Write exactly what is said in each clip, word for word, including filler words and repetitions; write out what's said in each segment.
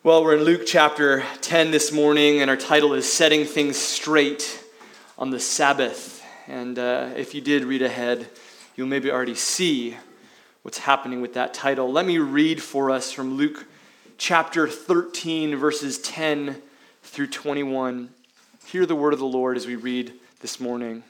Well, we're in Luke chapter ten this morning, and our title is Setting Things Straight on the Sabbath. And uh, if you did read ahead, you'll maybe already see what's happening with that title. Let me read for us from Luke chapter thirteen, verses ten through twenty-one. Hear the word of the Lord as we read this morning.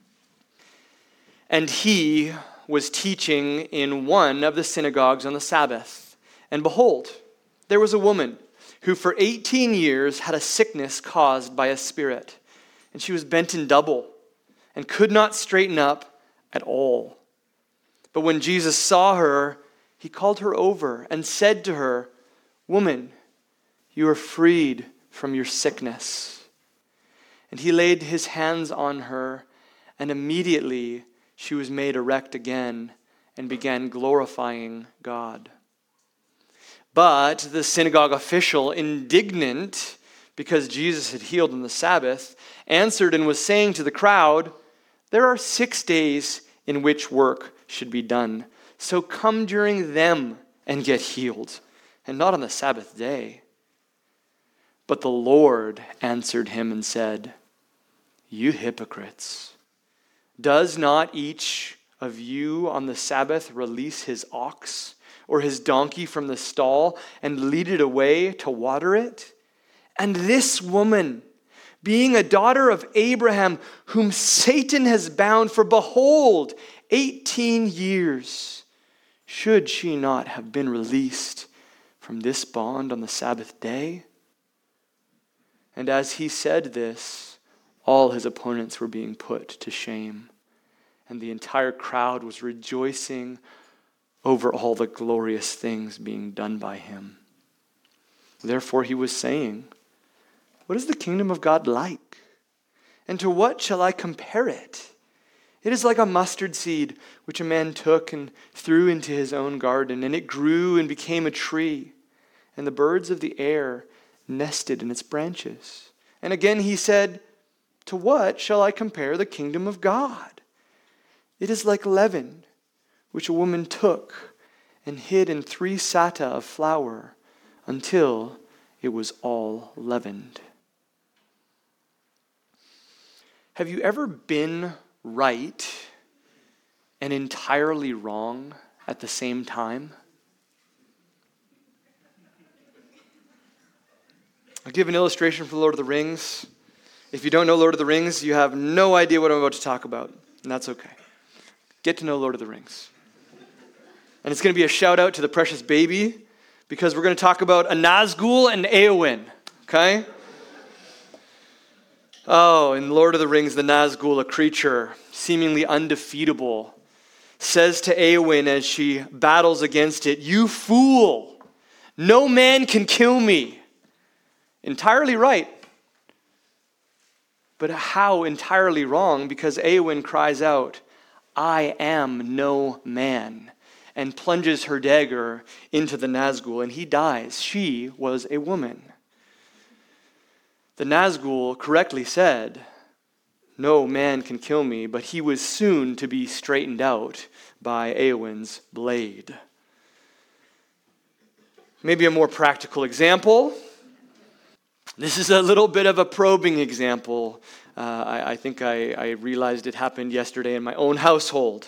And he was teaching in one of the synagogues on the Sabbath. And behold, there was a woman who for eighteen years had a sickness caused by a spirit. And she was bent in double and could not straighten up at all. But when Jesus saw her, he called her over and said to her, "Woman, you are freed from your sickness." And he laid his hands on her, and immediately she was made erect again and began glorifying God. But the synagogue official, indignant because Jesus had healed on the Sabbath, answered and was saying to the crowd, "There are six days in which work should be done. So come during them and get healed, and not on the Sabbath day." But the Lord answered him and said, "You hypocrites, does not each of you on the Sabbath release his ox or his donkey from the stall and lead it away to water it? And this woman, being a daughter of Abraham, whom Satan has bound for, behold, eighteen years, should she not have been released from this bond on the Sabbath day?" And as he said this, all his opponents were being put to shame, and the entire crowd was rejoicing over all the glorious things being done by him. Therefore he was saying, "What is the kingdom of God like? And to what shall I compare it? It is like a mustard seed which a man took and threw into his own garden, and it grew and became a tree, and the birds of the air nested in its branches." And again he said, "To what shall I compare the kingdom of God? It is like leaven, which a woman took and hid in three sata of flour until it was all leavened." Have you ever been right and entirely wrong at the same time? I'll give an illustration from Lord of the Rings. If you don't know Lord of the Rings, you have no idea what I'm about to talk about, and that's okay. Get to know Lord of the Rings. And it's going to be a shout out to the precious baby, because we're going to talk about a Nazgul and Eowyn, okay? Oh, in Lord of the Rings, the Nazgul, a creature seemingly undefeatable, says to Eowyn as she battles against it, "You fool! No man can kill me." Entirely right. But how entirely wrong? Because Eowyn cries out, "I am no man," and plunges her dagger into the Nazgul, and he dies. She was a woman. The Nazgul correctly said, "No man can kill me," but he was soon to be straightened out by Eowyn's blade. Maybe a more practical example. This is a little bit of a probing example. Uh, I, I think I, I realized it happened yesterday in my own household.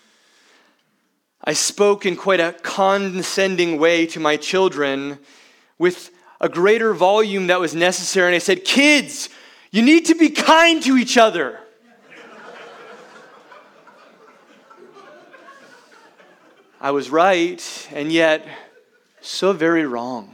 I spoke in quite a condescending way to my children with a greater volume that was necessary. And I said, "Kids, you need to be kind to each other." I was right, and yet so very wrong.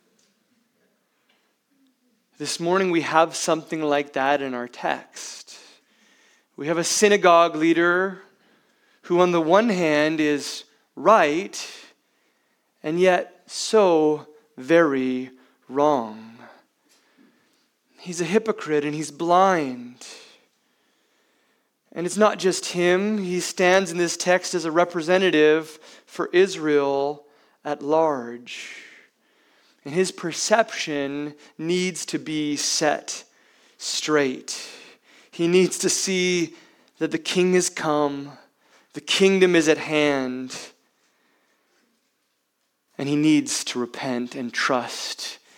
This morning we have something like that in our text. We have a synagogue leader who on the one hand is right, and yet so very wrong. He's a hypocrite and he's blind. And it's not just him. He stands in this text as a representative for Israel at large. And his perception needs to be set straight. He needs to see that the king has come, the kingdom is at hand, and he needs to repent and trust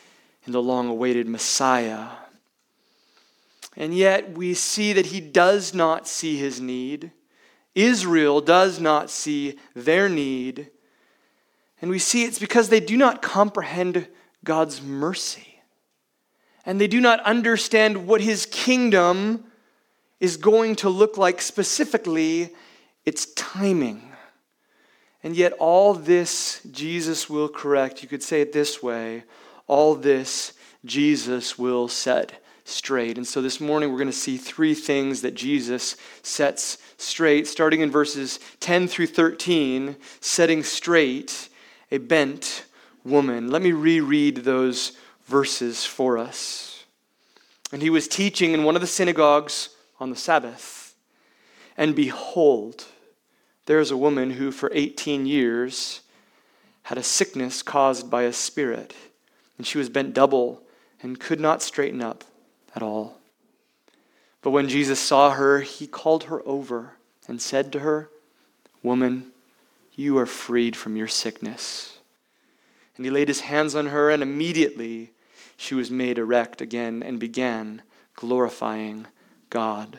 and the long-awaited Messiah. And yet we see that he does not see his need. Israel does not see their need. And we see it's because they do not comprehend God's mercy. And they do not understand what his kingdom is going to look like, specifically its timing. And yet all this Jesus will correct. You could say it this way: all this Jesus will set straight. And so this morning we're going to see three things that Jesus sets straight, starting in verses ten through thirteen, setting straight a bent woman. Let me reread those verses for us. And he was teaching in one of the synagogues on the Sabbath. And behold, there is a woman who for eighteen years had a sickness caused by a spirit. And she was bent double and could not straighten up at all. But when Jesus saw her, he called her over and said to her, "Woman, you are freed from your sickness." And he laid his hands on her, and immediately she was made erect again and began glorifying God.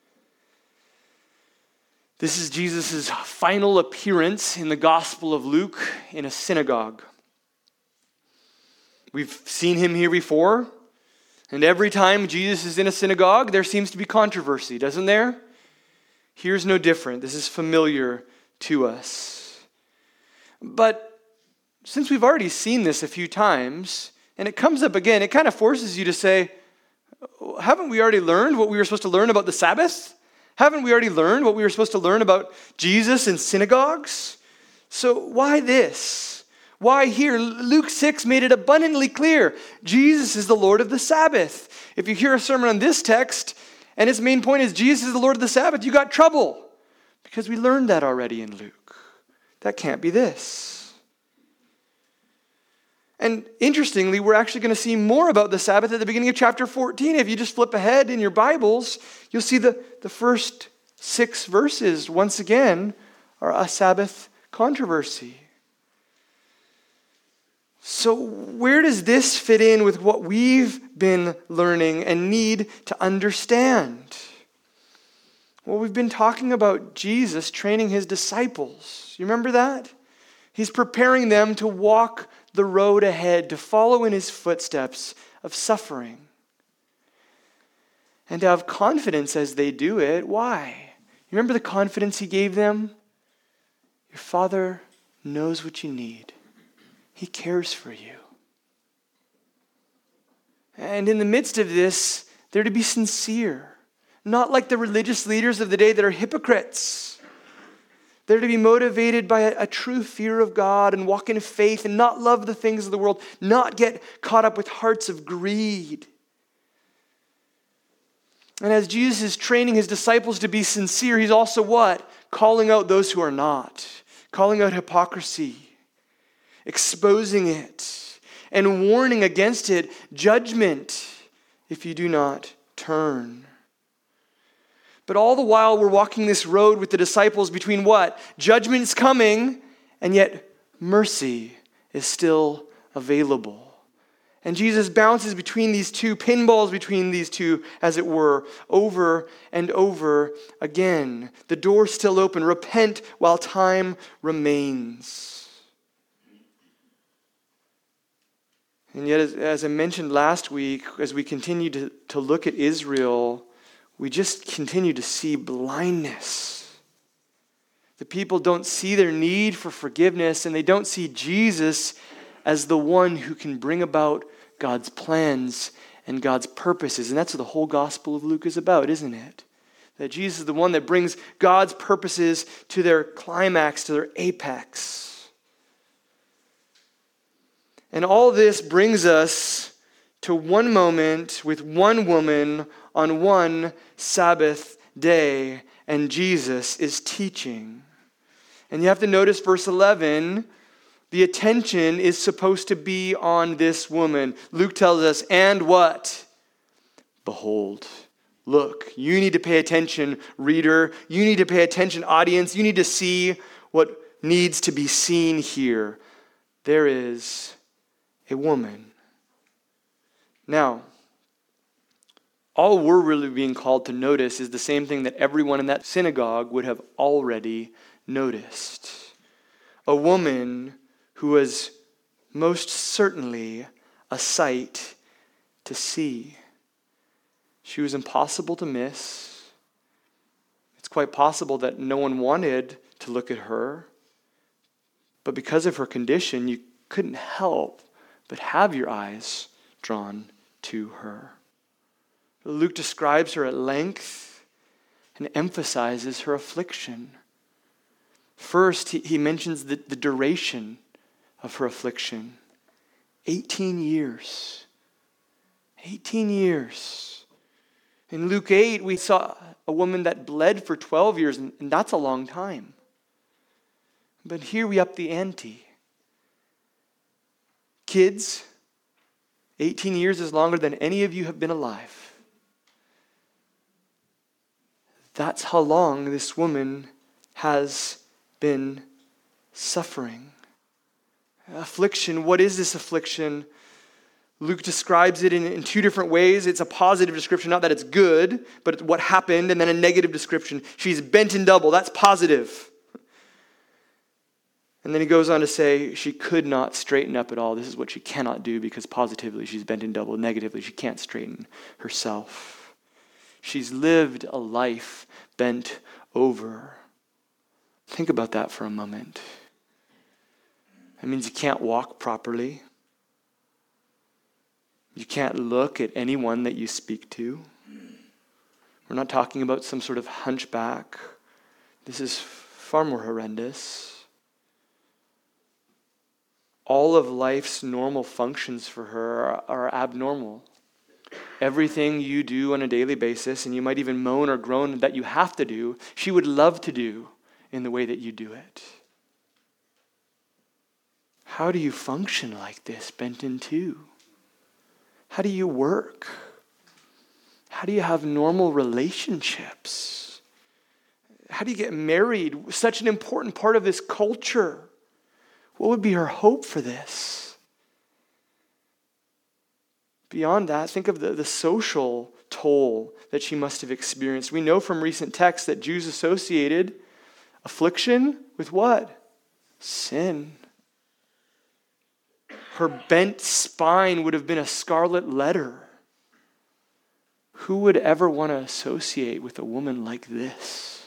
This is Jesus' final appearance in the Gospel of Luke in a synagogue. We've seen him here before, and every time Jesus is in a synagogue, there seems to be controversy, doesn't there? Here's no different. This is familiar to us. But since we've already seen this a few times, and it comes up again, it kind of forces you to say, haven't we already learned what we were supposed to learn about the Sabbath? Haven't we already learned what we were supposed to learn about Jesus in synagogues? So why this? Why here? Luke six made it abundantly clear. Jesus is the Lord of the Sabbath. If you hear a sermon on this text, and its main point is Jesus is the Lord of the Sabbath, you got trouble. Because we learned that already in Luke. That can't be this. And interestingly, we're actually going to see more about the Sabbath at the beginning of chapter fourteen. If you just flip ahead in your Bibles, you'll see the, the first six verses, once again, are a Sabbath controversy. So where does this fit in with what we've been learning and need to understand? Well, we've been talking about Jesus training his disciples. You remember that? He's preparing them to walk the road ahead, to follow in his footsteps of suffering. And to have confidence as they do it. Why? You remember the confidence he gave them? Your Father knows what you need. He cares for you. And in the midst of this, they're to be sincere. Not like the religious leaders of the day that are hypocrites. They're to be motivated by a, a true fear of God and walk in faith and not love the things of the world, not get caught up with hearts of greed. And as Jesus is training his disciples to be sincere, he's also what? Calling out those who are not. Calling out hypocrisy. Exposing it. And warning against it. Judgment if you do not turn. But all the while we're walking this road with the disciples between what? Judgment's coming, and yet mercy is still available. And Jesus bounces between these two, pinballs between these two, as it were, over and over again. The door's still open. Repent while time remains. And yet, as, as I mentioned last week, as we continue to, to look at Israel, we just continue to see blindness. The people don't see their need for forgiveness, and they don't see Jesus as the one who can bring about God's plans and God's purposes. And that's what the whole Gospel of Luke is about, isn't it? That Jesus is the one that brings God's purposes to their climax, to their apex. And all this brings us to one moment with one woman on one Sabbath day, and Jesus is teaching. And you have to notice verse eleven, the attention is supposed to be on this woman. Luke tells us, and what? Behold. Look, you need to pay attention, reader. You need to pay attention, audience. You need to see what needs to be seen here. There is a woman. Now, all we're really being called to notice is the same thing that everyone in that synagogue would have already noticed. A woman who was most certainly a sight to see. She was impossible to miss. It's quite possible that no one wanted to look at her, but because of her condition, you couldn't help but have your eyes drawn to her. Luke describes her at length and emphasizes her affliction. First, he, he mentions the, the duration of her affliction. eighteen years. eighteen years. In Luke eight, we saw a woman that bled for twelve years, and, and that's a long time. But here we up the ante. Kids, eighteen years is longer than any of you have been alive. That's how long this woman has been suffering. Affliction, what is this affliction? Luke describes it in, in two different ways. It's a positive description, not that it's good, but what happened, and then a negative description. She's bent in double, that's positive. And then he goes on to say she could not straighten up at all. This is what she cannot do because positively she's bent in double. Negatively, she can't straighten herself. She's lived a life bent over. Think about that for a moment. That means you can't walk properly. You can't look at anyone that you speak to. We're not talking about some sort of hunchback. This is far more horrendous. All of life's normal functions for her are, are abnormal. Everything you do on a daily basis, and you might even moan or groan that you have to do, she would love to do in the way that you do it. How do you function like this, bent in two? How do you work? How do you have normal relationships? How do you get married? Such an important part of this culture. What would be her hope for this? Beyond that, think of the, the social toll that she must have experienced. We know from recent texts that Jews associated affliction with what? Sin. Her bent spine would have been a scarlet letter. Who would ever want to associate with a woman like this?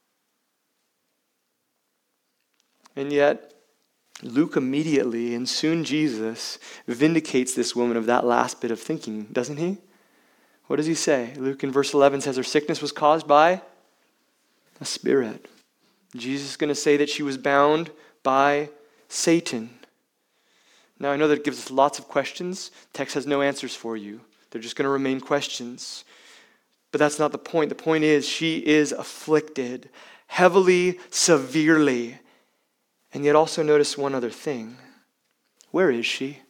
And yet, Luke immediately, and soon Jesus, vindicates this woman of that last bit of thinking, doesn't he? What does he say? Luke in verse eleven says her sickness was caused by a spirit. Jesus is going to say that she was bound by Satan. Now, I know that gives us lots of questions. Text has no answers for you. They're just going to remain questions. But that's not the point. The point is she is afflicted heavily, severely. And yet also notice one other thing. Where is she?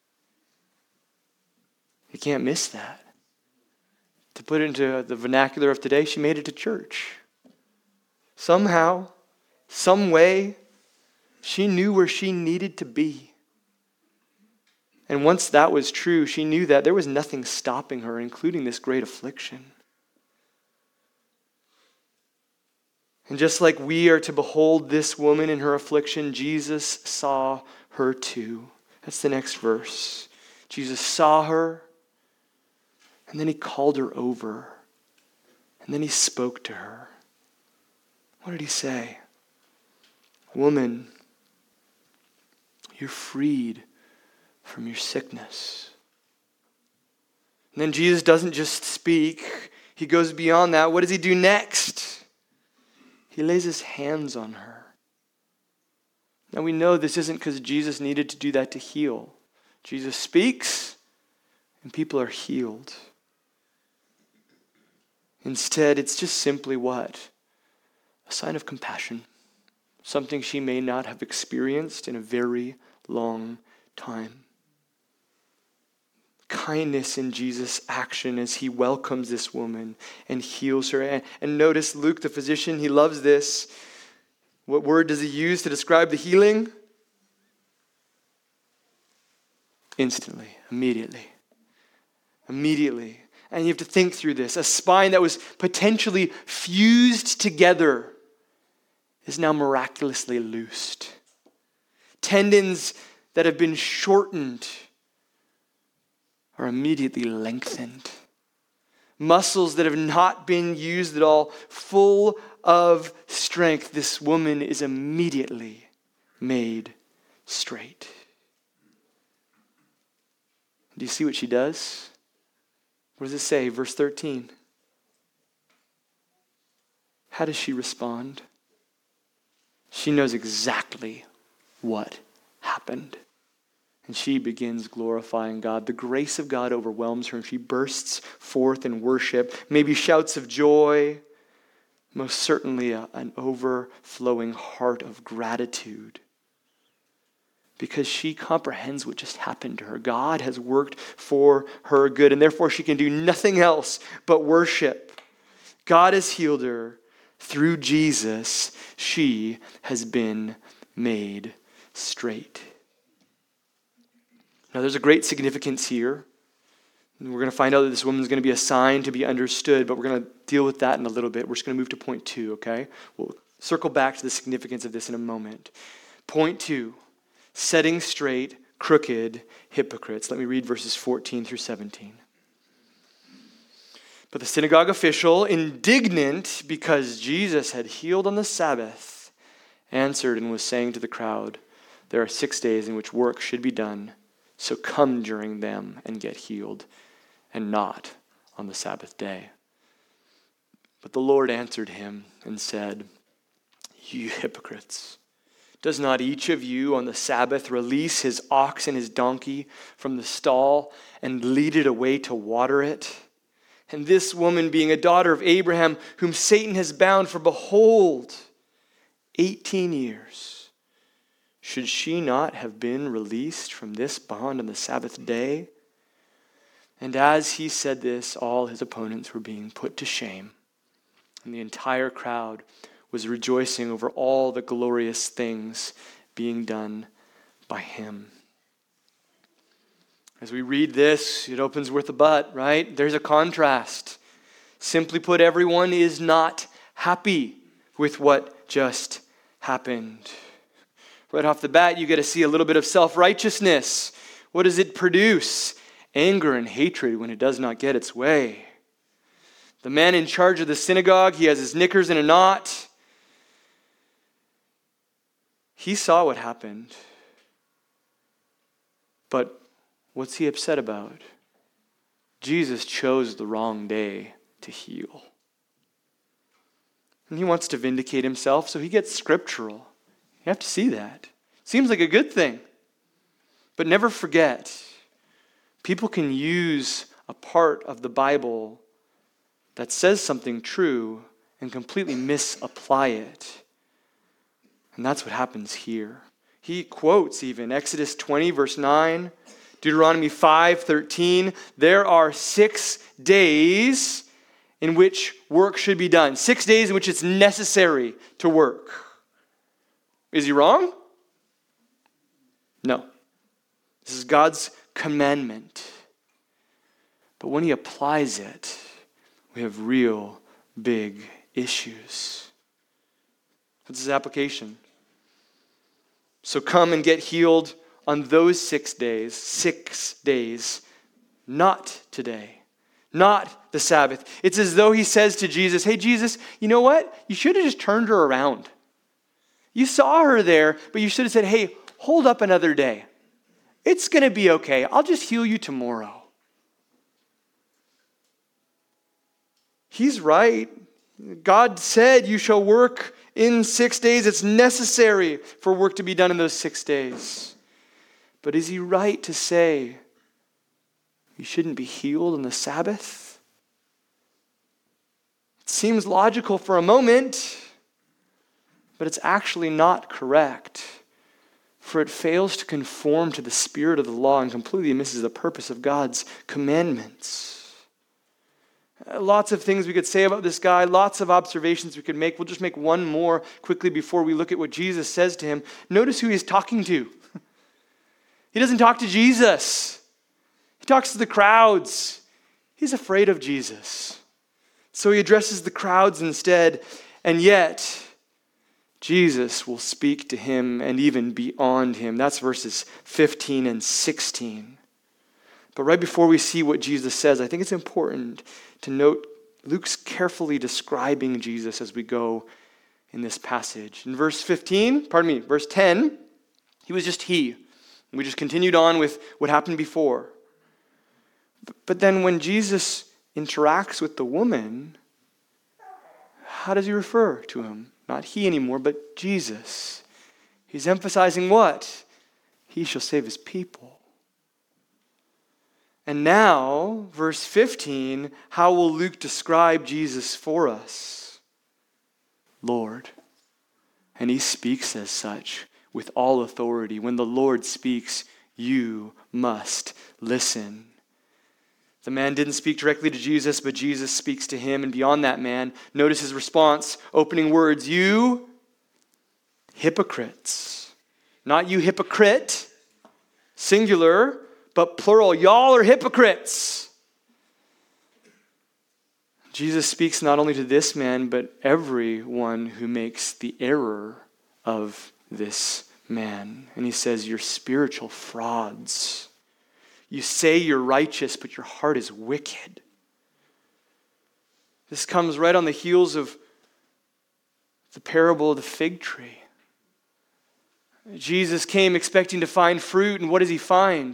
You can't miss that. To put it into the vernacular of today, she made it to church. Somehow, some way, she knew where she needed to be. And once that was true, she knew that there was nothing stopping her, including this great affliction. And just like we are to behold this woman in her affliction, Jesus saw her too. That's the next verse. Jesus saw her, and then he called her over, and then he spoke to her. What did he say? Woman, you're freed from your sickness. And then Jesus doesn't just speak, he goes beyond that. What does he do next? He lays his hands on her. Now we know this isn't because Jesus needed to do that to heal. Jesus speaks and people are healed. Instead, it's just simply what? A sign of compassion. Something she may not have experienced in a very long time. Kindness in Jesus' action as he welcomes this woman and heals her. And, and notice Luke, the physician, he loves this. What word does he use to describe the healing? Instantly, immediately. Immediately. And you have to think through this. A spine that was potentially fused together is now miraculously loosed. Tendons that have been shortened are immediately lengthened. Muscles that have not been used at all, full of strength, this woman is immediately made straight. Do you see what she does? What does it say? Verse thirteen. How does she respond? She knows exactly what happened. And she begins glorifying God. The grace of God overwhelms her, and she bursts forth in worship, maybe shouts of joy, most certainly a, an overflowing heart of gratitude. Because she comprehends what just happened to her. God has worked for her good, and therefore she can do nothing else but worship. God has healed her. Through Jesus, she has been made straight. Now, there's a great significance here. And we're going to find out that this woman is going to be a sign to be understood, but we're going to deal with that in a little bit. We're just going to move to point two, okay? We'll circle back to the significance of this in a moment. Point two. Setting straight crooked hypocrites. Let me read verses fourteen through seventeen. But the synagogue official, indignant because Jesus had healed on the Sabbath, answered and was saying to the crowd, there are six days in which work should be done, so come during them and get healed, and not on the Sabbath day. But the Lord answered him and said, you hypocrites! Does not each of you on the Sabbath release his ox and his donkey from the stall and lead it away to water it? And this woman, being a daughter of Abraham, whom Satan has bound for, behold, eighteen years, should she not have been released from this bond on the Sabbath day? And as he said this, all his opponents were being put to shame, and the entire crowd was rejoicing over all the glorious things being done by him. As we read this, it opens with a but, right? There's a contrast. Simply put, everyone is not happy with what just happened. Right off the bat, you get to see a little bit of self-righteousness. What does it produce? Anger and hatred when it does not get its way. The man in charge of the synagogue, he has his knickers in a knot. He saw what happened. But what's he upset about? Jesus chose the wrong day to heal. And he wants to vindicate himself, so he gets scriptural. You have to see that. Seems like a good thing. But never forget, people can use a part of the Bible that says something true and completely misapply it. And that's what happens here. He quotes even Exodus twenty, verse nine, Deuteronomy five, thirteen. There are six days in which work should be done. Six days in which it's necessary to work. Is he wrong? No. This is God's commandment. But when he applies it, we have real big issues. What's his application? So come and get healed on those six days, six days, not today, not the Sabbath. It's as though he says to Jesus, hey, Jesus, you know what? You should have just turned her around. You saw her there, but you should have said, hey, hold up another day. It's going to be okay. I'll just heal you tomorrow. He's right. God said you shall work in six days. It's necessary for work to be done in those six days. But is he right to say you shouldn't be healed on the Sabbath? It seems logical for a moment, but it's actually not correct. For it fails to conform to the spirit of the law and completely misses the purpose of God's commandments. Lots of things we could say about this guy, lots of observations we could make. We'll just make one more quickly before we look at what Jesus says to him. Notice who he's talking to. He doesn't talk to Jesus. He talks to the crowds. he's afraid of Jesus. So he addresses the crowds instead, and yet Jesus will speak to him and even beyond him. That's verses fifteen and sixteen. But right before we see what Jesus says, I think it's important to note Luke's carefully describing Jesus as we go in this passage. In verse fifteen, pardon me, verse ten, he was just he. We just continued on with what happened before. But then when Jesus interacts with the woman, how does he refer to him? Not he anymore, but Jesus. He's emphasizing what? He shall save his people. And now, verse fifteen, how will Luke describe Jesus for us? Lord. And he speaks as such with all authority. When the Lord speaks, you must listen. The man didn't speak directly to Jesus, but Jesus speaks to him. And beyond that man, notice his response, opening words, you hypocrites. Not you hypocrite, singular, but plural. Y'all are hypocrites. Jesus speaks not only to this man, but everyone who makes the error of this man. And he says, you're spiritual frauds. You say you're righteous, but your heart is wicked. This comes right on the heels of the parable of the fig tree. Jesus came expecting to find fruit, and what does he find?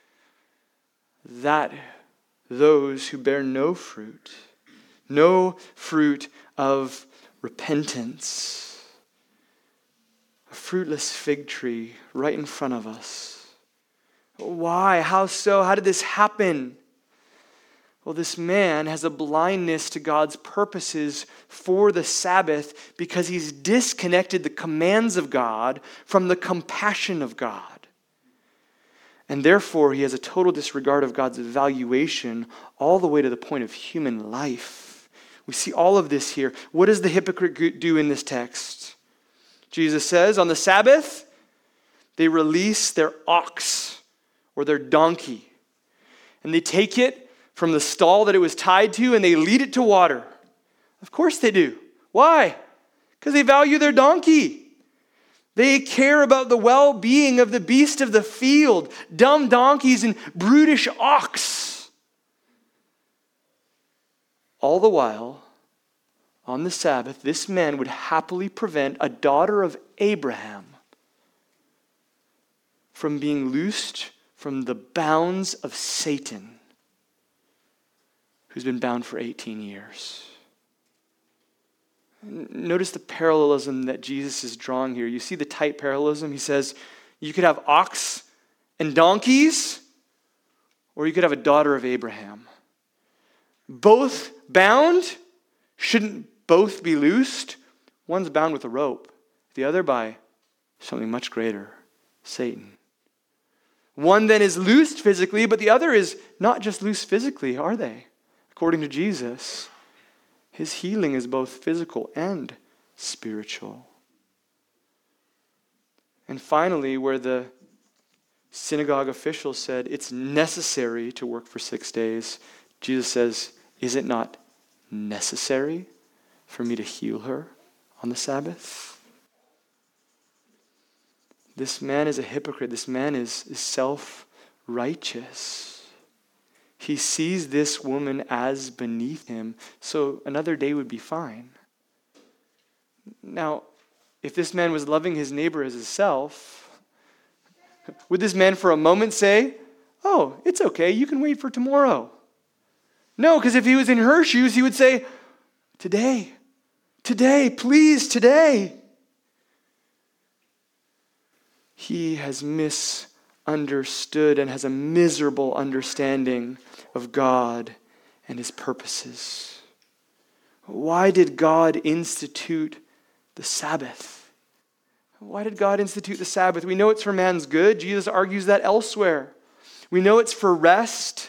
That those who bear no fruit, no fruit of repentance. A fruitless fig tree right in front of us. Why? How so? How did this happen? Well, this man has a blindness to God's purposes for the Sabbath because he's disconnected the commands of God from the compassion of God. And therefore, he has a total disregard of God's evaluation all the way to the point of human life. We see all of this here. What does the hypocrite do in this text? Jesus says, on the Sabbath, they release their ox or their donkey. And they take it from the stall that it was tied to and they lead it to water. Of course they do. Why? Because they value their donkey. They care about the well-being of the beast of the field, dumb donkeys and brutish ox. All the while, on the Sabbath, this man would happily prevent a daughter of Abraham from being loosed from the bounds of Satan, who's been bound for eighteen years. Notice the parallelism that Jesus is drawing here. You see the tight parallelism? He says, you could have ox and donkeys, or you could have a daughter of Abraham. Both bound, shouldn't both be loosed? One's bound with a rope, the other by something much greater, Satan. One then is loosed physically, but the other is not just loose physically, are they? According to Jesus, his healing is both physical and spiritual. And finally, where the synagogue officials said it's necessary to work for six days, Jesus says, is it not necessary for me to heal her on the Sabbath? This man is a hypocrite. This man is, is self-righteous. He sees this woman as beneath him, so another day would be fine. Now, if this man was loving his neighbor as himself, would this man for a moment say, oh, it's okay, you can wait for tomorrow? No, because if he was in her shoes, he would say, today, today, please, today. He has misunderstood and has a miserable understanding of God and his purposes. Why did God institute the Sabbath? Why did God institute the Sabbath? We know it's for man's good. Jesus argues that elsewhere. We know it's for rest.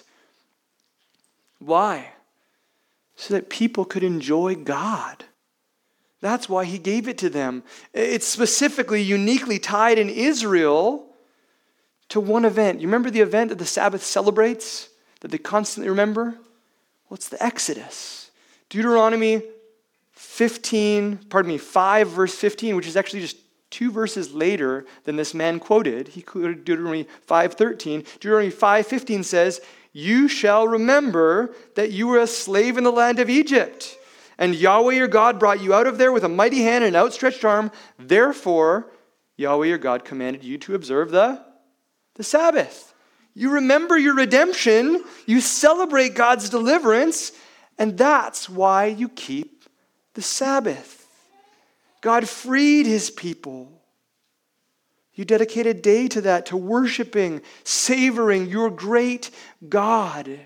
Why? So that people could enjoy God. That's why he gave it to them. It's specifically, uniquely tied in Israel to one event. You remember the event that the Sabbath celebrates, that they constantly remember? Well, it's the Exodus. Deuteronomy fifteen, pardon me, five verse fifteen, which is actually just two verses later than this man quoted. He quoted Deuteronomy five thirteen. Deuteronomy five fifteen says, "You shall remember that you were a slave in the land of Egypt, and Yahweh your God brought you out of there with a mighty hand and an outstretched arm. Therefore, Yahweh your God commanded you to observe the, the Sabbath." You remember your redemption, you celebrate God's deliverance, and that's why you keep the Sabbath. God freed his people. You dedicate a day to that, to worshiping, savoring your great God.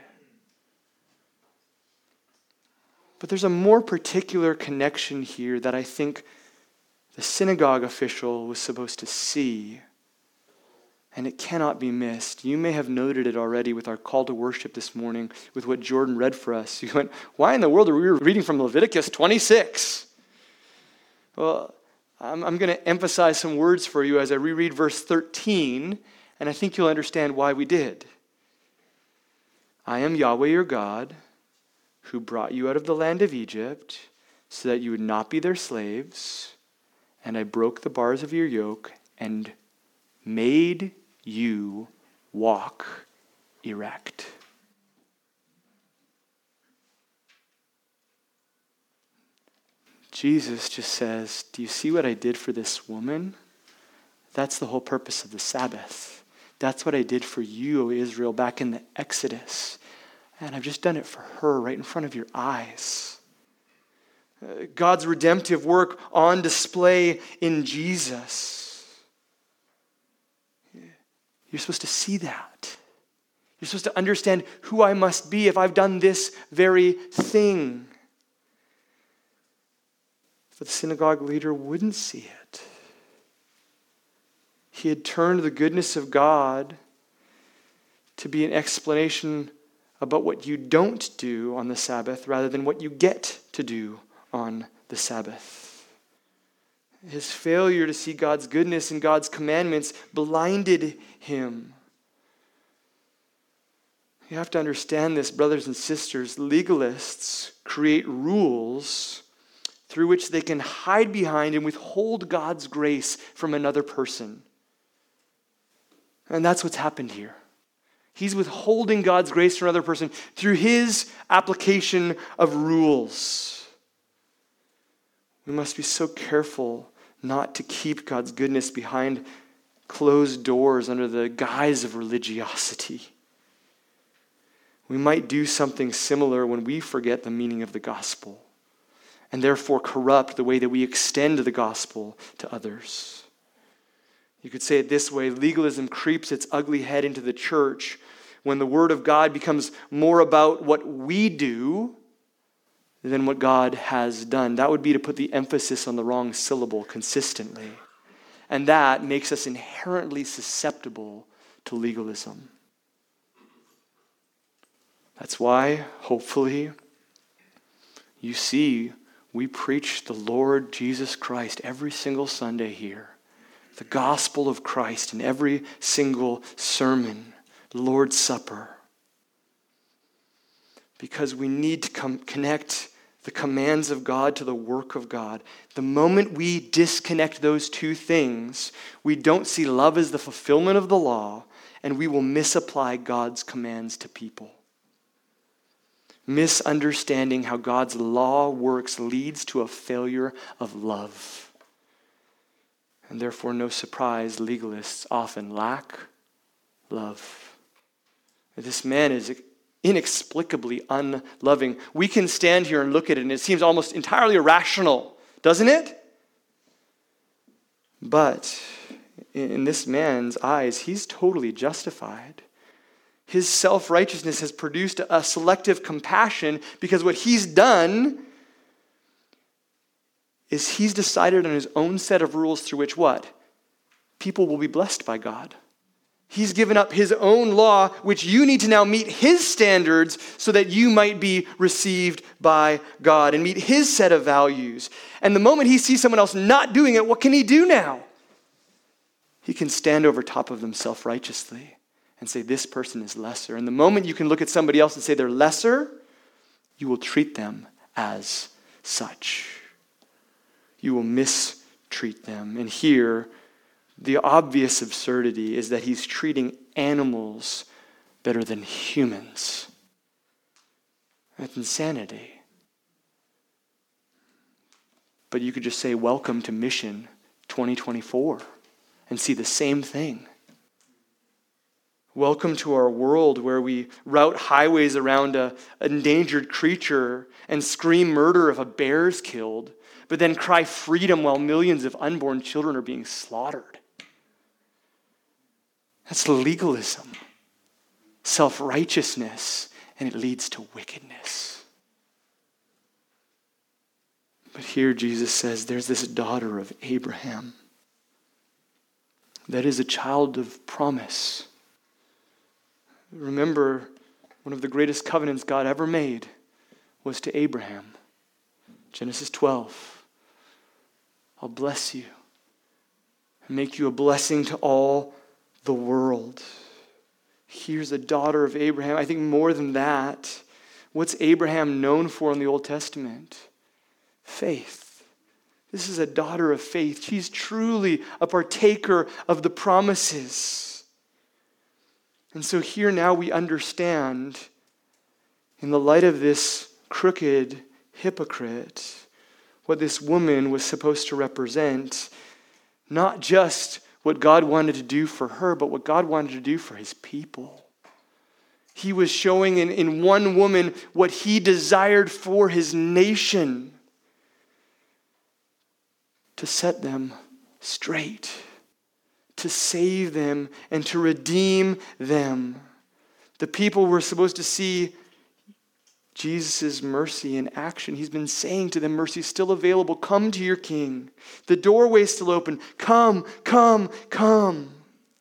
But there's a more particular connection here that I think the synagogue official was supposed to see, and it cannot be missed. You may have noted it already with our call to worship this morning, with what Jordan read for us. You went, why in the world are we reading from Leviticus twenty-six? Well, I'm, I'm going to emphasize some words for you as I reread verse thirteen, and I think you'll understand why we did. "I am Yahweh your God, who brought you out of the land of Egypt, so that you would not be their slaves, and I broke the bars of your yoke, and made you walk erect." Jesus just says, do you see what I did for this woman? That's the whole purpose of the Sabbath. That's what I did for you, O Israel, back in the Exodus. And I've just done it for her right in front of your eyes. Uh, God's redemptive work on display in Jesus. You're supposed to see that. You're supposed to understand who I must be if I've done this very thing. But the synagogue leader wouldn't see it. He had turned the goodness of God to be an explanation about what you don't do on the Sabbath rather than what you get to do on the Sabbath. His failure to see God's goodness and God's commandments blinded him. You have to understand this, brothers and sisters. Legalists create rules through which they can hide behind and withhold God's grace from another person. And that's what's happened here. He's withholding God's grace from another person through his application of rules. We must be so careful not to keep God's goodness behind closed doors under the guise of religiosity. We might do something similar when we forget the meaning of the gospel and therefore corrupt the way that we extend the gospel to others. You could say it this way: legalism creeps its ugly head into the church when the word of God becomes more about what we do than what God has done. That would be to put the emphasis on the wrong syllable consistently. And that makes us inherently susceptible to legalism. That's why, hopefully, you see we preach the Lord Jesus Christ every single Sunday here. The gospel of Christ in every single sermon, the Lord's Supper. Because we need to come connect the commands of God to the work of God. The moment we disconnect those two things, we don't see love as the fulfillment of the law, and we will misapply God's commands to people. Misunderstanding how God's law works leads to a failure of love. And therefore, no surprise, legalists often lack love. This man is inexplicably unloving. We can stand here and look at it, and it seems almost entirely irrational, doesn't it? But in this man's eyes, he's totally justified. His self-righteousness has produced a selective compassion because what he's done is he's decided on his own set of rules through which what? People will be blessed by God. He's given up his own law, which you need to now meet his standards so that you might be received by God and meet his set of values. And the moment he sees someone else not doing it, what can he do now? He can stand over top of them self-righteously and say, this person is lesser. And the moment you can look at somebody else and say they're lesser, you will treat them as such. You will mistreat them. And here, the obvious absurdity is that he's treating animals better than humans. That's insanity. But you could just say, welcome to Mission twenty twenty-four and see the same thing. Welcome to our world where we route highways around an endangered creature and scream murder if a bear is killed, but then cry freedom while millions of unborn children are being slaughtered. That's legalism, self-righteousness, and it leads to wickedness. But here Jesus says there's this daughter of Abraham that is a child of promise. Remember, one of the greatest covenants God ever made was to Abraham. Genesis twelve. I'll bless you and make you a blessing to all the world. Here's a daughter of Abraham. I think more than that, what's Abraham known for in the Old Testament? Faith. This is a daughter of faith. She's truly a partaker of the promises. And so here now we understand, in the light of this crooked hypocrite, what this woman was supposed to represent, not just what God wanted to do for her, but what God wanted to do for his people. He was showing in, in one woman what he desired for his nation, to set them straight, to save them, and to redeem them. The people were supposed to see Jesus' mercy in action. He's been saying to them, mercy is still available. Come to your king. The doorway is still open. Come, come, come.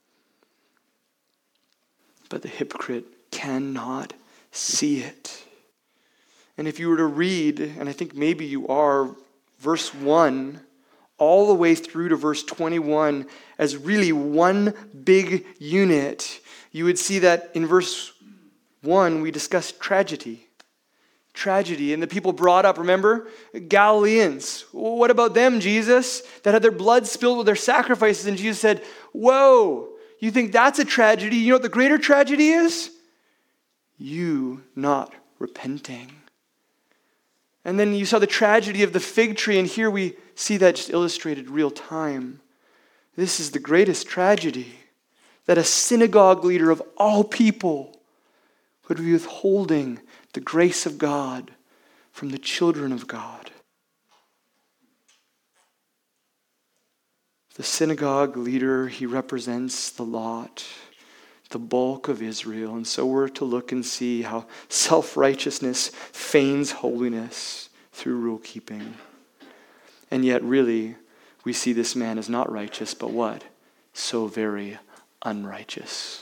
But the hypocrite cannot see it. And if you were to read, and I think maybe you are, verse one, all the way through to verse twenty-one as really one big unit, you would see that in verse one we discussed tragedy. Tragedy. And the people brought up, remember? Galileans. What about them, Jesus? That had their blood spilled with their sacrifices. And Jesus said, whoa, you think that's a tragedy? You know what the greater tragedy is? You not repenting. And then you saw the tragedy of the fig tree, and here we see that just illustrated real time. This is the greatest tragedy, that a synagogue leader of all people would be withholding the grace of God from the children of God. The synagogue leader, he represents the lot, the bulk of Israel. And so we're to look and see how self-righteousness feigns holiness through rule keeping. And yet really, we see this man as not righteous, but what? So very unrighteous.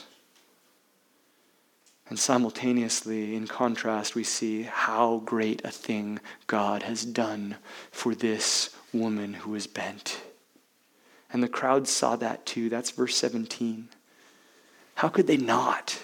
And simultaneously, in contrast, we see how great a thing God has done for this woman who is bent. And the crowd saw that too. That's verse seventeen. How could they not?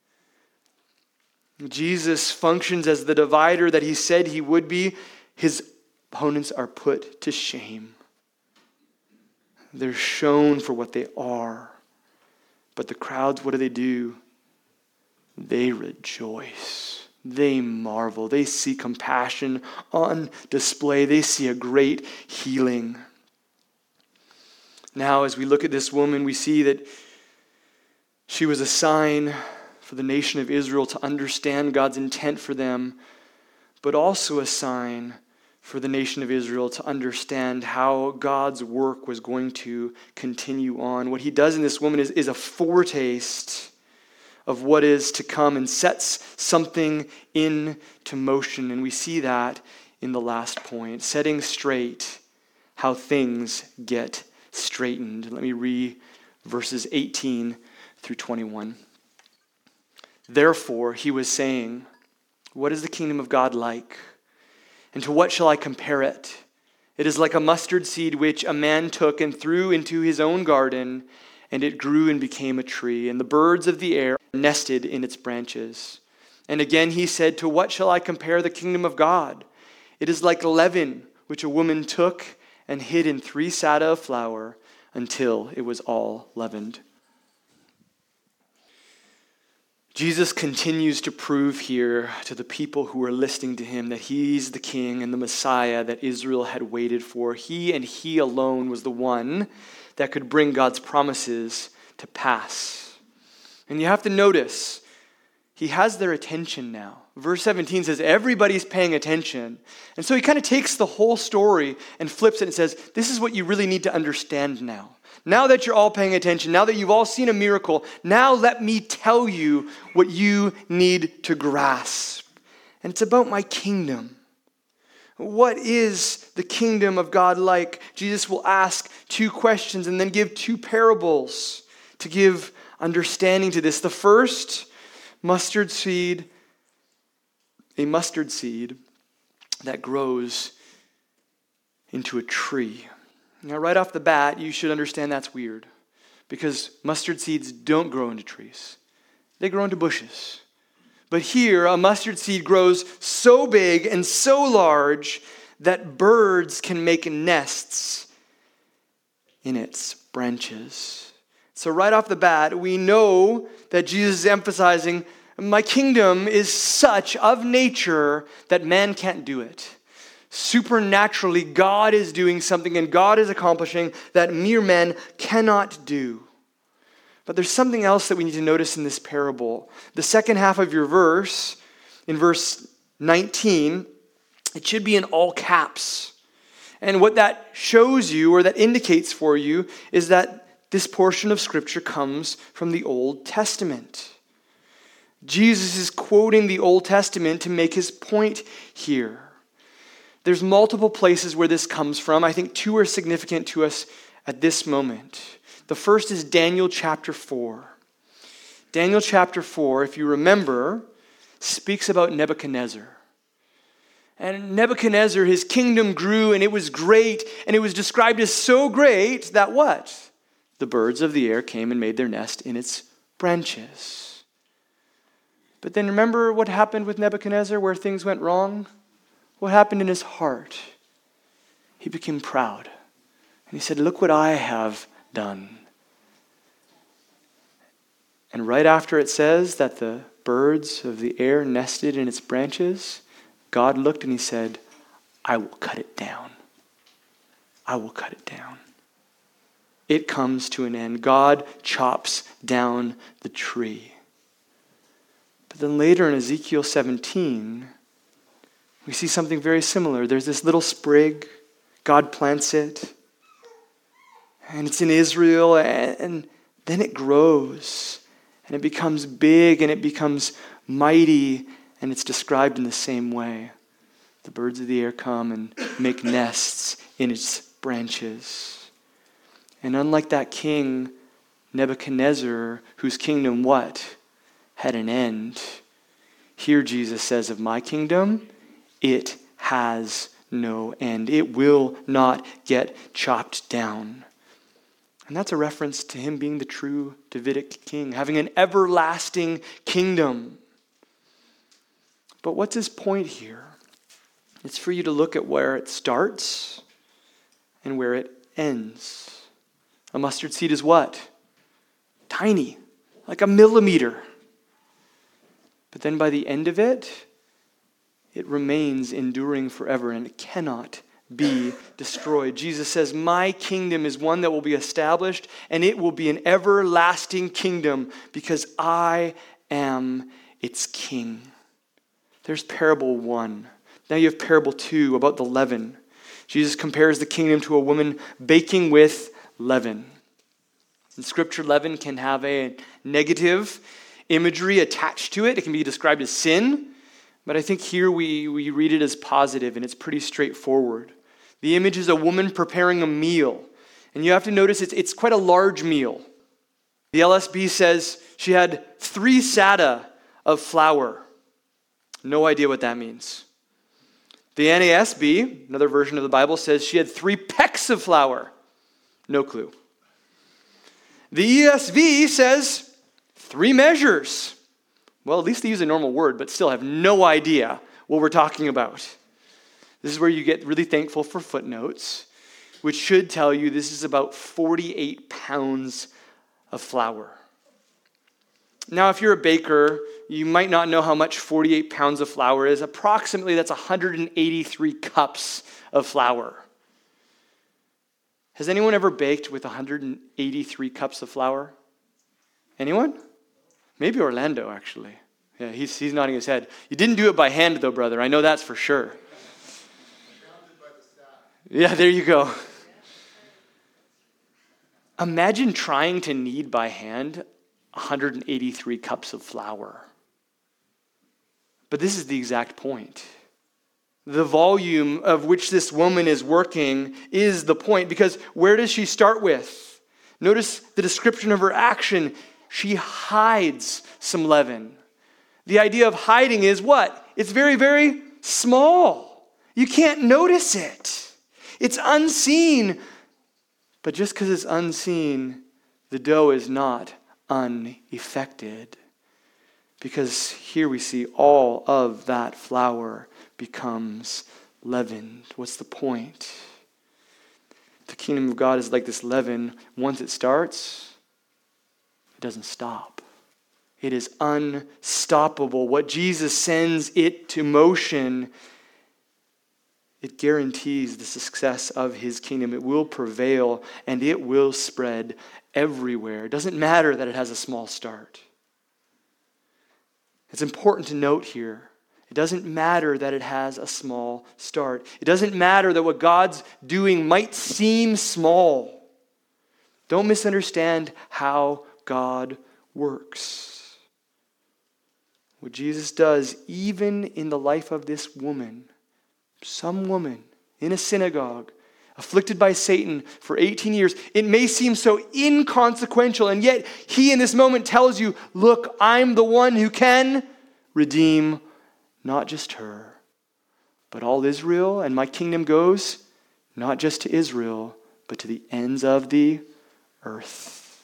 Jesus functions as the divider that he said he would be. His opponents are put to shame. They're shown for what they are. But the crowds, what do they do? They rejoice. They marvel. They see compassion on display. They see a great healing. Now, as we look at this woman, we see that she was a sign for the nation of Israel to understand God's intent for them, but also a sign for the nation of Israel to understand how God's work was going to continue on. What he does in this woman is, is a foretaste of what is to come and sets something into motion. And we see that in the last point, setting straight how things get straightened. Let me read verses eighteen through twenty-one. Therefore, he was saying, what is the kingdom of God like? And to what shall I compare it? It is like a mustard seed which a man took and threw into his own garden, and it grew and became a tree, and the birds of the air nested in its branches. And again he said, to what shall I compare the kingdom of God? It is like leaven, which a woman took and hid in three sata of flour until it was all leavened. Jesus continues to prove here to the people who are listening to him that he's the king and the Messiah that Israel had waited for. He and he alone was the one that could bring God's promises to pass. And you have to notice, he has their attention now. Verse seventeen says everybody's paying attention. And so he kind of takes the whole story and flips it and says, this is what you really need to understand now. Now that you're all paying attention, now that you've all seen a miracle, now let me tell you what you need to grasp. And it's about my kingdom. What is the kingdom of God like? Jesus will ask two questions and then give two parables to give understanding to this. The first, mustard seed, a mustard seed that grows into a tree. Now, right off the bat, you should understand that's weird because mustard seeds don't grow into trees. They grow into bushes. But here, a mustard seed grows so big and so large that birds can make nests in its branches. So right off the bat, we know that Jesus is emphasizing, my kingdom is such of nature that man can't do it. Supernaturally, God is doing something and God is accomplishing that mere men cannot do. But there's something else that we need to notice in this parable. The second half of your verse, in verse nineteen, it should be in all caps. And what that shows you, or that indicates for you, is that this portion of Scripture comes from the Old Testament. Jesus is quoting the Old Testament to make his point here. There's multiple places where this comes from. I think two are significant to us at this moment. The first is Daniel chapter four. Daniel chapter four, if you remember, speaks about Nebuchadnezzar. And Nebuchadnezzar, his kingdom grew and it was great, and it was described as so great that what? The birds of the air came and made their nest in its branches. But then remember what happened with Nebuchadnezzar, where things went wrong? What happened in his heart? He became proud. And he said, look what I have done. And right after it says that the birds of the air nested in its branches, God looked and he said, I will cut it down. I will cut it down. It comes to an end. God chops down the tree. But then later in Ezekiel seventeen, we see something very similar. There's this little sprig. God plants it. And it's in Israel. And then it grows. And it becomes big and it becomes mighty. And it's described in the same way. The birds of the air come and make nests in its branches. And unlike that king, Nebuchadnezzar, whose kingdom what? Had an end. Here Jesus says of my kingdom, it has no end. It will not get chopped down. And that's a reference to him being the true Davidic king, having an everlasting kingdom. But what's his point here? It's for you to look at where it starts and where it ends. A mustard seed is what? Tiny, like a millimeter. But then by the end of it, it remains enduring forever and it cannot be destroyed. Jesus says, my kingdom is one that will be established and it will be an everlasting kingdom because I am its king. There's parable one. Now you have parable two about the leaven. Jesus compares the kingdom to a woman baking with leaven. In Scripture, leaven can have a negative imagery attached to it. It can be described as sin. But I think here we, we read it as positive and it's pretty straightforward. The image is a woman preparing a meal. And you have to notice it's, it's quite a large meal. The L S B says she had three sata of flour. No idea what that means. The N A S B, another version of the Bible, says she had three pecks of flour. No clue. The E S V says three measures. well, at least they use a normal word, but still have no idea what we're talking about. This is where you get really thankful for footnotes, which should tell you this is about forty-eight pounds of flour. Now, if you're a baker, you might not know how much forty-eight pounds of flour is. Approximately, that's one hundred eighty-three cups of flour. Has anyone ever baked with one hundred eighty-three cups of flour? Anyone? Maybe Orlando, actually. Yeah, he's, he's nodding his head. You didn't do it by hand, though, brother. I know that's for sure. Yeah, there you go. Imagine trying to knead by hand one hundred eighty-three cups of flour. But this is the exact point. The volume of which this woman is working is the point, because where does she start with? Notice the description of her action. She hides some leaven. The idea of hiding is what? It's very, very small. You can't notice it. It's unseen. But just because it's unseen, the dough is not unaffected. Because here we see all of that flour becomes leavened. What's the point? The kingdom of God is like this leaven. Once it starts, it doesn't stop. It is unstoppable. What Jesus sends it to motion, it guarantees the success of his kingdom. It will prevail and it will spread everywhere. It doesn't matter that it has a small start. It's important to note here, it doesn't matter that it has a small start. It doesn't matter that what God's doing might seem small. Don't misunderstand how God works. What Jesus does, even in the life of this woman, some woman in a synagogue, afflicted by Satan for eighteen years, it may seem so inconsequential, and yet he in this moment tells you, look, I'm the one who can redeem not just her, but all Israel, and my kingdom goes not just to Israel, but to the ends of the earth.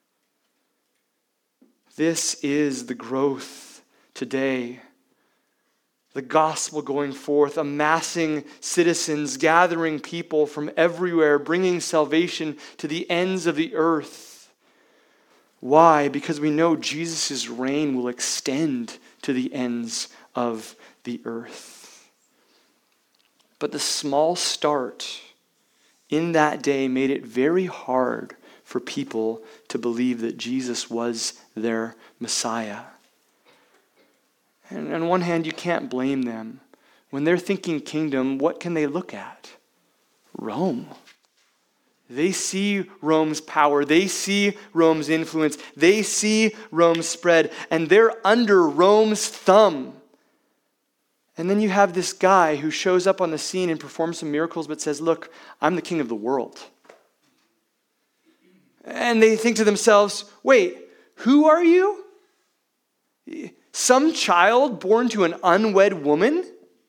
This is the growth today. The gospel going forth, amassing citizens, gathering people from everywhere, bringing salvation to the ends of the earth. Why? Because we know Jesus' reign will extend to the ends of the earth. But the small start in that day made it very hard for people to believe that Jesus was their Messiah. And on one hand, you can't blame them. When they're thinking kingdom, what can they look at? Rome. They see Rome's power. They see Rome's influence. They see Rome's spread. And they're under Rome's thumb. And then you have this guy who shows up on the scene and performs some miracles but says, look, I'm the king of the world. And they think to themselves, wait, who are you? Some child born to an unwed woman?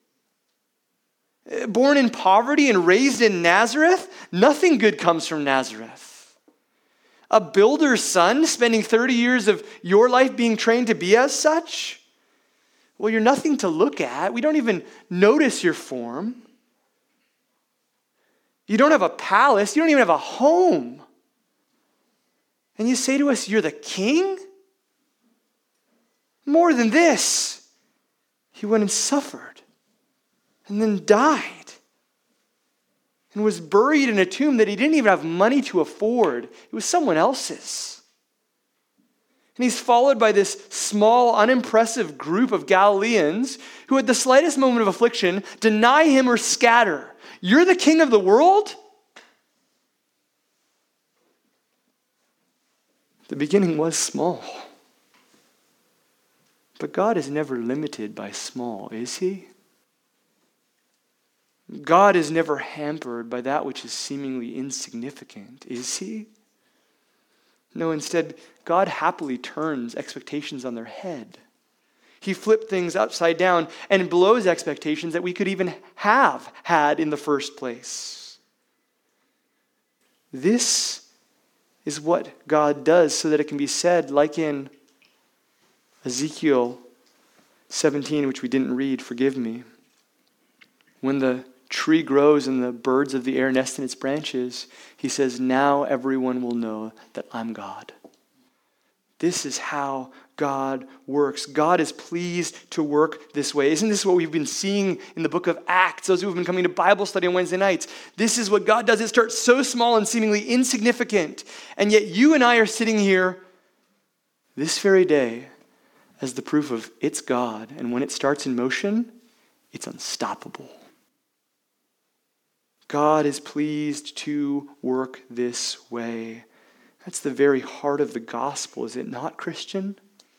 Born in poverty and raised in Nazareth? Nothing good comes from Nazareth. A builder's son spending thirty years of your life being trained to be as such? Well, you're nothing to look at. We don't even notice your form. You don't have a palace. You don't even have a home. And you say to us, you're the king? More than this, he went and suffered and then died and was buried in a tomb that he didn't even have money to afford. It was someone else's. And he's followed by this small, unimpressive group of Galileans who at the slightest moment of affliction deny him or scatter. You're the king of the world? The beginning was small. But God is never limited by small, is he? God is never hampered by that which is seemingly insignificant, is he? No, instead, God happily turns expectations on their head. He flipped things upside down and blows expectations that we could even have had in the first place. This is what God does so that it can be said, like in Ezekiel seventeen, which we didn't read, forgive me. When the tree grows and the birds of the air nest in its branches, he says, now everyone will know that I'm God. This is how God works. God is pleased to work this way. Isn't this what we've been seeing in the book of Acts? Those who have been coming to Bible study on Wednesday nights. This is what God does. It starts so small and seemingly insignificant. And yet you and I are sitting here this very day as the proof of it's God. And when it starts in motion, it's unstoppable. God is pleased to work this way. That's the very heart of the gospel, is it not, Christian?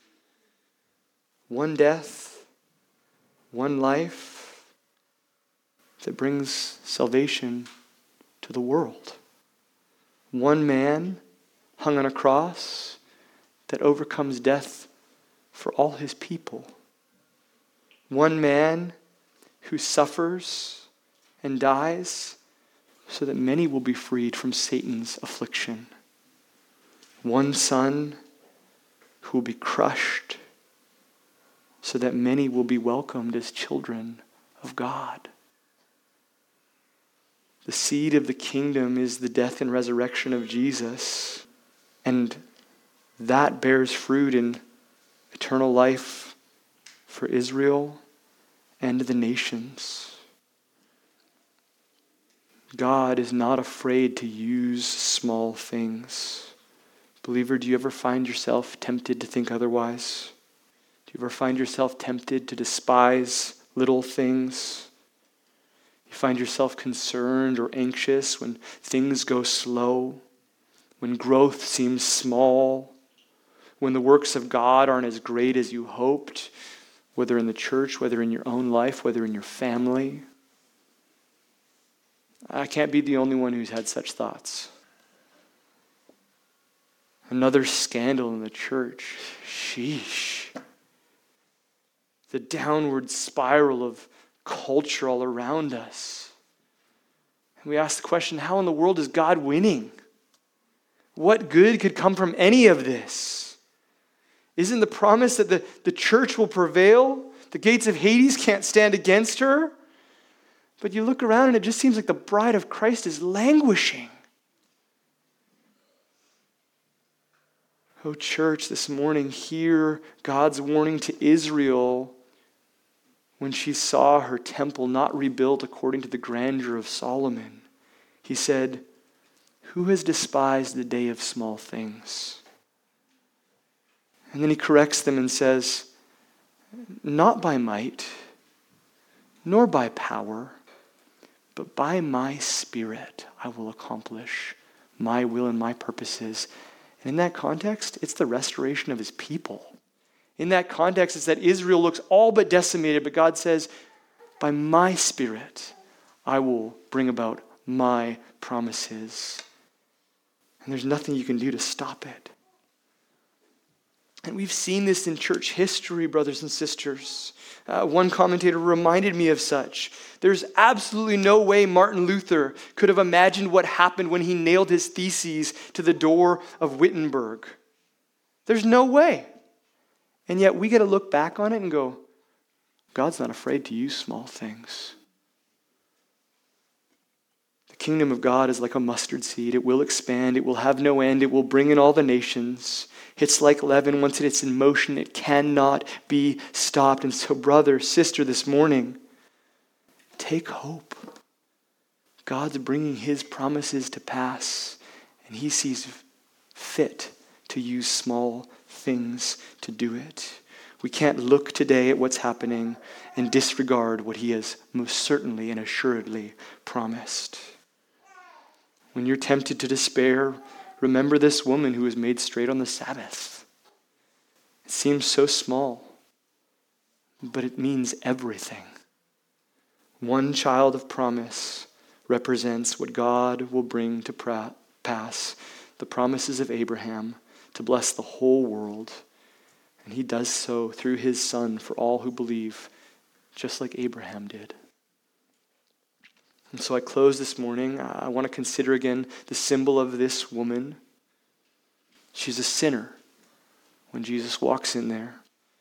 One death, one life that brings salvation to the world. One man hung on a cross that overcomes death for all his people. One man who suffers and dies so that many will be freed from Satan's affliction. One son who will be crushed so that many will be welcomed as children of God. The seed of the kingdom is the death and resurrection of Jesus, and that bears fruit in eternal life for Israel and the nations. God is not afraid to use small things. Believer, do you ever find yourself tempted to think otherwise? Do you ever find yourself tempted to despise little things? You find yourself concerned or anxious when things go slow, when growth seems small, when the works of God aren't as great as you hoped, whether in the church, whether in your own life, whether in your family. I can't be the only one who's had such thoughts. Another scandal in the church. Sheesh. The downward spiral of culture all around us. And we ask the question, how in the world is God winning? What good could come from any of this? Isn't the promise that the, the church will prevail? The gates of Hades can't stand against her? But you look around and it just seems like the bride of Christ is languishing. Oh, church, this morning, hear God's warning to Israel when she saw her temple not rebuilt according to the grandeur of Solomon. He said, who has despised the day of small things? And then he corrects them and says, not by might, nor by power, but by my Spirit I will accomplish my will and my purposes. And in that context, it's the restoration of his people. In that context, it's that Israel looks all but decimated, but God says, by my Spirit, I will bring about my promises. And there's nothing you can do to stop it. And we've seen this in church history, brothers and sisters. Uh, one commentator reminded me of such. There's absolutely no way Martin Luther could have imagined what happened when he nailed his theses to the door of Wittenberg. There's no way. And yet we get to look back on it and go, God's not afraid to use small things. The kingdom of God is like a mustard seed. It will expand. It will have no end. It will bring in all the nations. It's like leaven. Once it's in motion, it cannot be stopped. And so, brother, sister, this morning, take hope. God's bringing his promises to pass, and he sees fit to use small things to do it. We can't look today at what's happening and disregard what he has most certainly and assuredly promised. When you're tempted to despair, remember this woman who was made straight on the Sabbath. It seems so small, but it means everything. One child of promise represents what God will bring to pra- pass, the promises of Abraham to bless the whole world. And he does so through his son for all who believe, just like Abraham did. And so I close this morning. I want to consider again the symbol of this woman. She's a sinner when Jesus walks in there.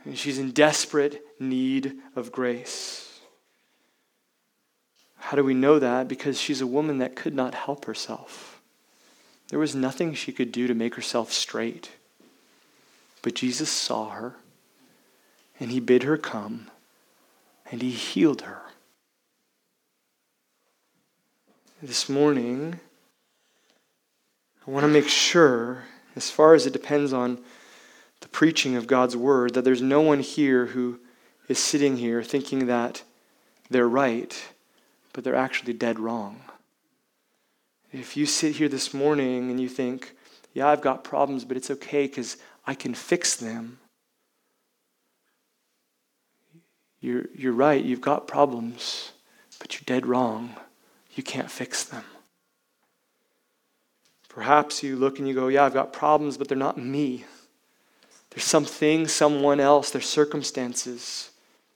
And she's in desperate need of grace. How do we know that? Because she's a woman that could not help herself. There was nothing she could do to make herself straight. But Jesus saw her, and he bid her come, and he healed her. This morning, I want to make sure, as far as it depends on the preaching of God's word, that there's no one here who is sitting here thinking that they're right, but they're actually dead wrong. If you sit here this morning and you think, yeah, I've got problems, but it's okay because I can fix them. You're, you're right, you've got problems, but you're dead wrong. You can't fix them. Perhaps you look and you go, yeah, I've got problems, but they're not me. There's something, someone else, there's circumstances.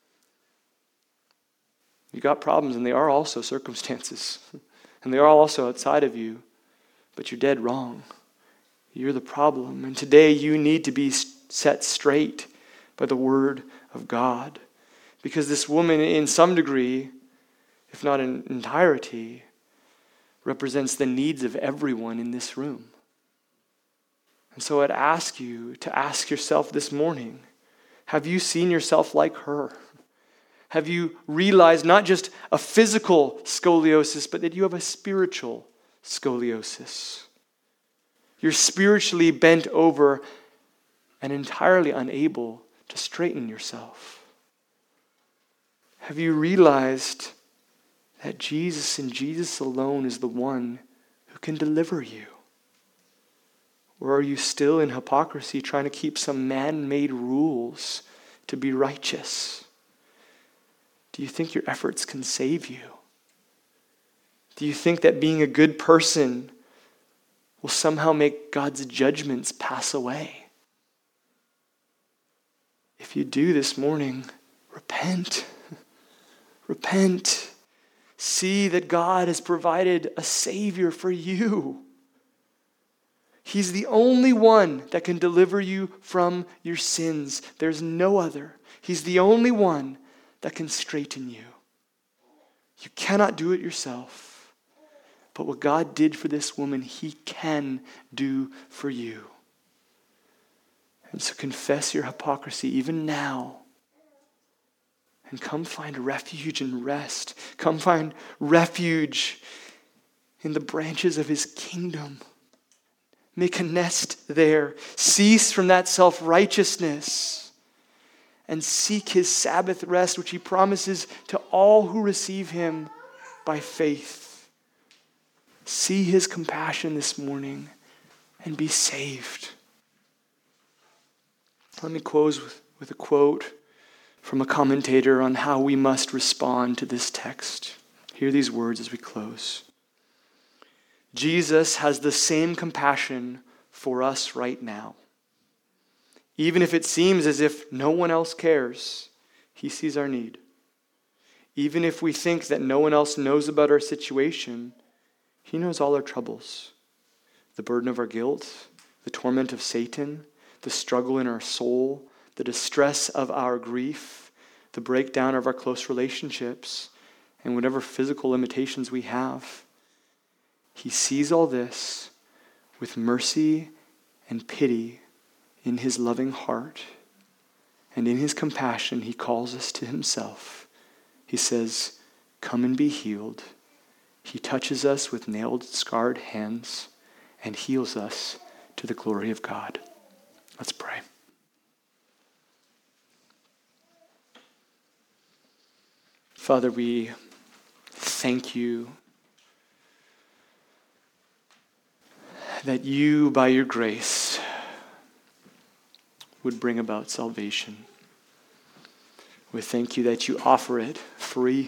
You got problems, and they are also circumstances. And they are also outside of you, but you're dead wrong. You're the problem. And today you need to be set straight by the word of God. Because this woman, in some degree, if not in entirety, represents the needs of everyone in this room. And so I'd ask you to ask yourself this morning, have you seen yourself like her? Have you realized not just a physical scoliosis, but that you have a spiritual scoliosis? You're spiritually bent over and entirely unable to straighten yourself. Have you realized that Jesus and Jesus alone is the one who can deliver you? Or are you still in hypocrisy trying to keep some man-made rules to be righteous? Do you think your efforts can save you? Do you think that being a good person will somehow make God's judgments pass away? If you do this morning, repent. Repent. See that God has provided a Savior for you. He's the only one that can deliver you from your sins. There's no other. He's the only one that can straighten you. You cannot do it yourself. But what God did for this woman, he can do for you. And so confess your hypocrisy even now. And come find refuge and rest. Come find refuge in the branches of his kingdom. Make a nest there. Cease from that self-righteousness. And seek his Sabbath rest, which he promises to all who receive him by faith. See his compassion this morning and be saved. Let me close with, with a quote from a commentator on how we must respond to this text. Hear these words as we close. Jesus has the same compassion for us right now. Even if it seems as if no one else cares, he sees our need. Even if we think that no one else knows about our situation, he knows all our troubles. The burden of our guilt, the torment of Satan, the struggle in our soul, the distress of our grief, the breakdown of our close relationships, and whatever physical limitations we have. He sees all this with mercy and pity in his loving heart. And in his compassion, he calls us to himself. He says, come and be healed. He touches us with nailed, scarred hands and heals us to the glory of God. Let's pray. Father, we thank you that you, by your grace, would bring about salvation. We thank you that you offer it free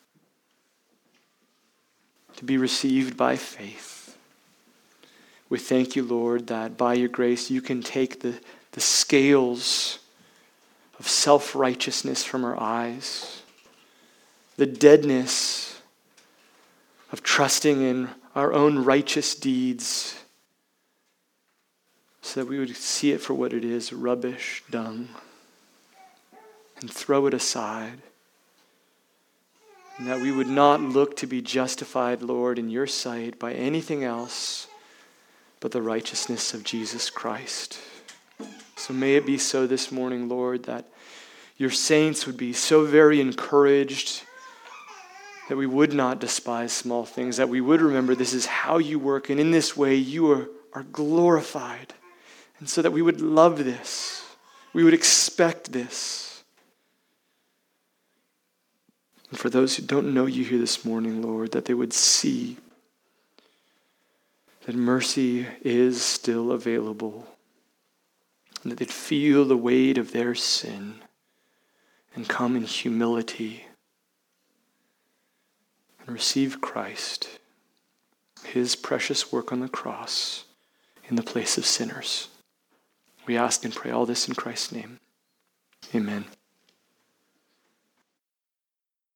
to be received by faith. We thank you, Lord, that by your grace you can take the, the scales of self-righteousness from our eyes, the deadness of trusting in our own righteous deeds, so that we would see it for what it is, rubbish, dung. and throw it aside. And that we would not look to be justified, Lord, in your sight by anything else but the righteousness of Jesus Christ. So may it be so this morning, Lord, that your saints would be so very encouraged that we would not despise small things, that we would remember this is how you work, and in this way you are, are glorified. And so that we would love this. We would expect this. And for those who don't know you here this morning, Lord, that they would see that mercy is still available, and that they'd feel the weight of their sin and come in humility and receive Christ, his precious work on the cross in the place of sinners. We ask and pray all this in Christ's name. Amen.